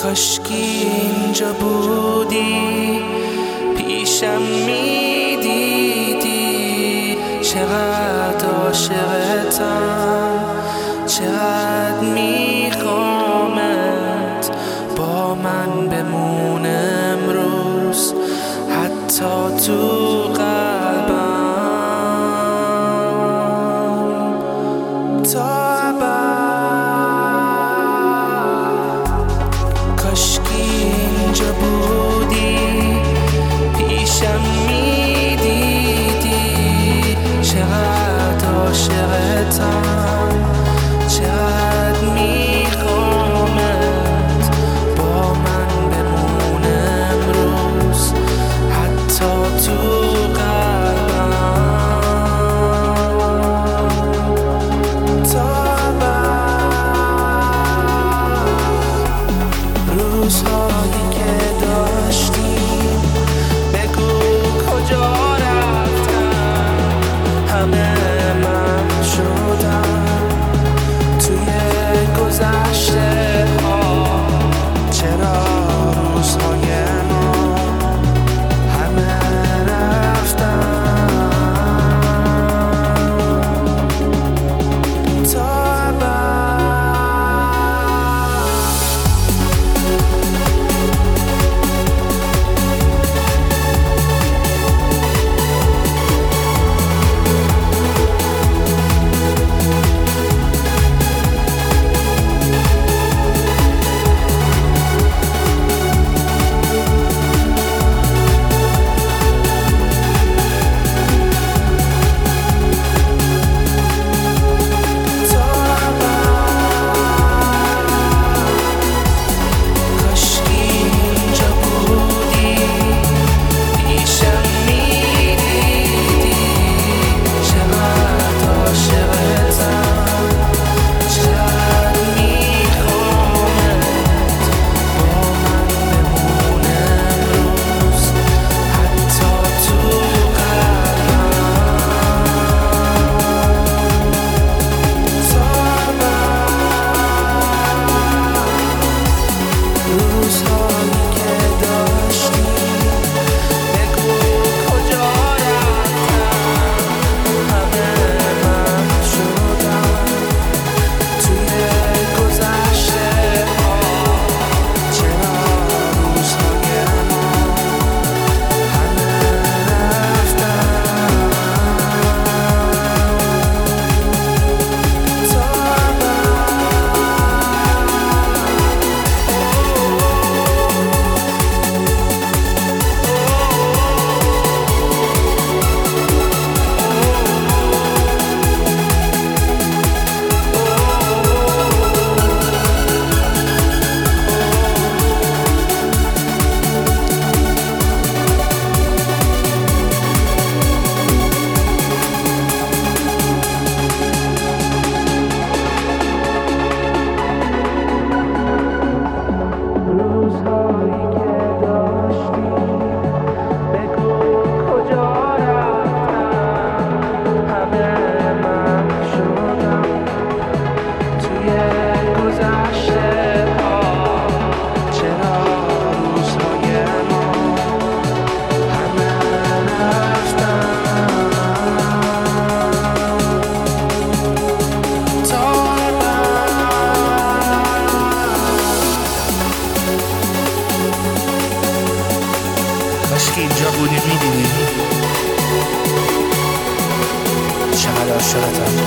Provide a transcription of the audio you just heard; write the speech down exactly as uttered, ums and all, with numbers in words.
کاشکی اینجا بودی، پیشم میدیدی چقدر عاشقتم، چقدر میخوامت با من بمون امروز، حتی تو قلبم تا ابد. کاشکی اینجا بودی، پیشم میدیدی چقدر عاشقتم، چقدر میخوامت با من بمون امروز، حتی تو قلبم تا ابد. روزهایی که داشتیم بگو کجا رفتن، همه من شدم توی گذشته ها. چرا روزهای ما همه رفتن تا کاشکی اینجا بودی میدیدی چقدر عاشقتم.